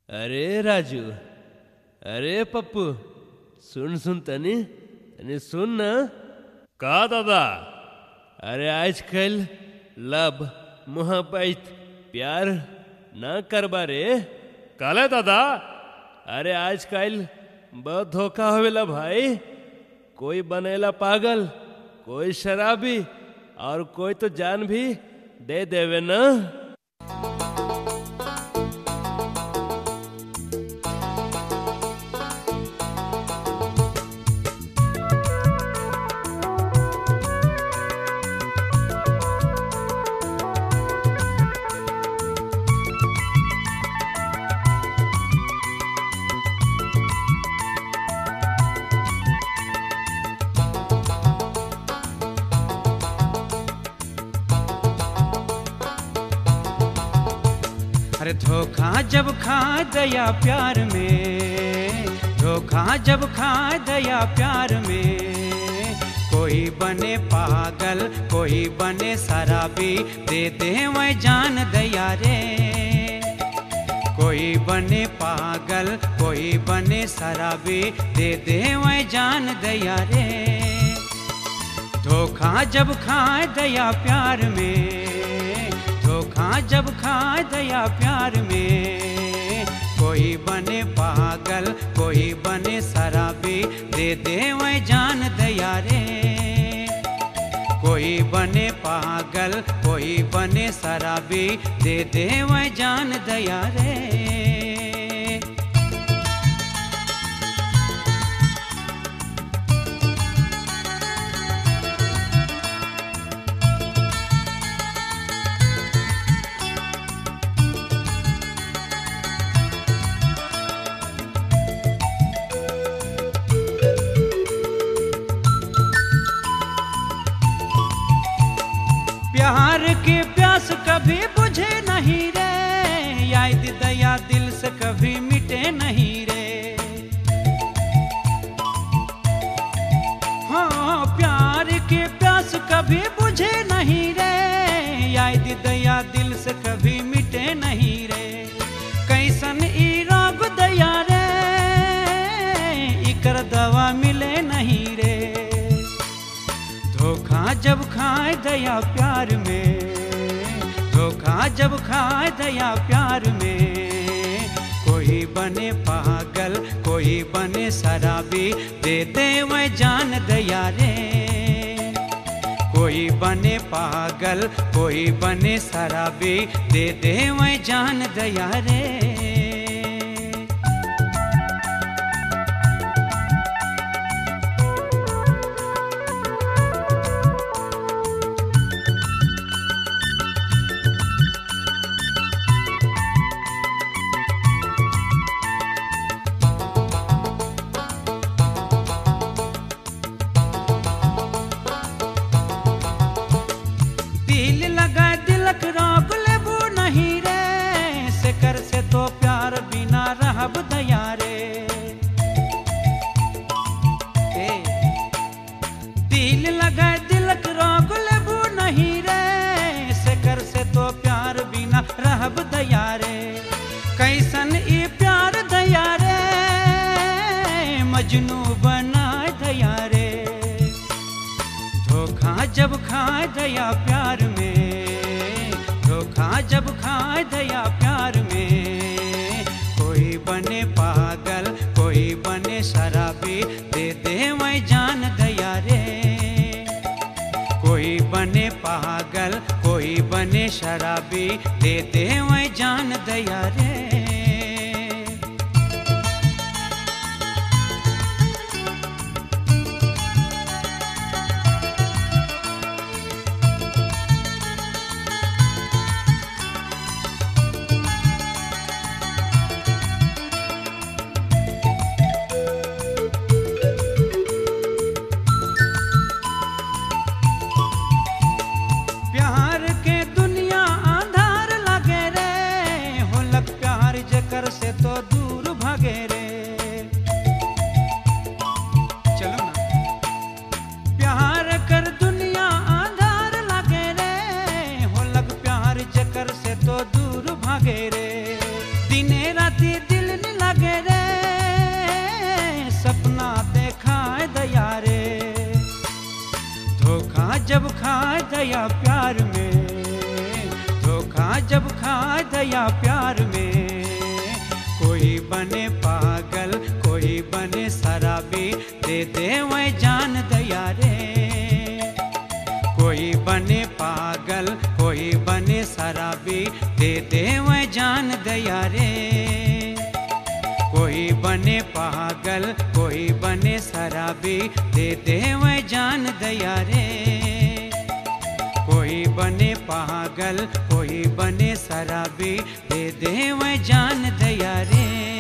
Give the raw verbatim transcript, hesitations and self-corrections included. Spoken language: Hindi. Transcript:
अरे राजू, अरे पप्पू, सुन सुन तनी तनी सुन ना। का दादा? अरे आजकल लब मोहब्बत प्यार ना करबा रे। काले दादा? अरे आजकल बहुत धोखा होवेला भाई। कोई बनेला पागल, कोई शराबी और कोई तो जान भी दे देवे ना। अरे धोखा जब खा दया प्यार में, धोखा जब खा दया प्यार में, कोई बने पागल कोई बने शराबी, दे दे वह जान दया रे। कोई बने पागल कोई बने शराबी, दे दे वह जान दया रे। धोखा जब खा दया प्यार में, धोखा जब खा दया प्यार में, कोई बने पागल कोई बने शराबी, दे दे वह जान दया रे। कोई बने पागल कोई बने शराबी, दे दे वह जान दया रे। प्यार की प्यास कभी बुझे नहीं रे, याद दया दिल से कभी मिटे नहीं रे। हाँ प्यार की प्यास कभी बुझे नहीं रे, याद दया दिल से कभी मिटे नहीं रे। कैसन ई रोग दया रे, इकर दवा मिले नहीं रे। धोखा जब खाए दया प्यार में, धोखा जब खाए दया प्यार में, कोई बने पागल कोई बने शराबी, दे दे वह जान दया रे। कोई बने पागल कोई बने शराबी, दे दे वह जान दया रे। दिल लगा दिलक रोक लेबू नहीं रे, सेकर से तो प्यार बिना रहब दया रे। ए, दिल लगा दिलक रोक लेबू नहीं रे, सेकर से तो प्यार बिना रहब दया रे। कैसन ई प्यार दया रे, मजनू बना दया रे। धोखा जब खाए दया प्यार में, धोखा जब खाए दया प्यार में, कोई बने पागल कोई बने शराबी, दे दे वह जान दया रे। कोई बने पागल कोई बने शराबी, दे दे वह जान दया रे। प्यार के दुनिया आंधार लगे रे, होलक प्यार जकर से तो दूर भागे रे। चलो ना। प्यार कर दुनिया आंधार लगे रे, होलक प्यार जकर से तो दूर भागे रे। दिने राती दिल दया प्यार में, धोखा जब खा दया प्यार में। कोई बने पागल कोई बने शराबी, दे दे वह जान दया रे। कोई बने पागल कोई बने शराबी, दे दे वह जान दया रे। कोई बने पागल कोई बने शराबी, दे दे वह जान दया रे। कोई बने पागल कोई बने शराबी, दे दे वह जान दया रे।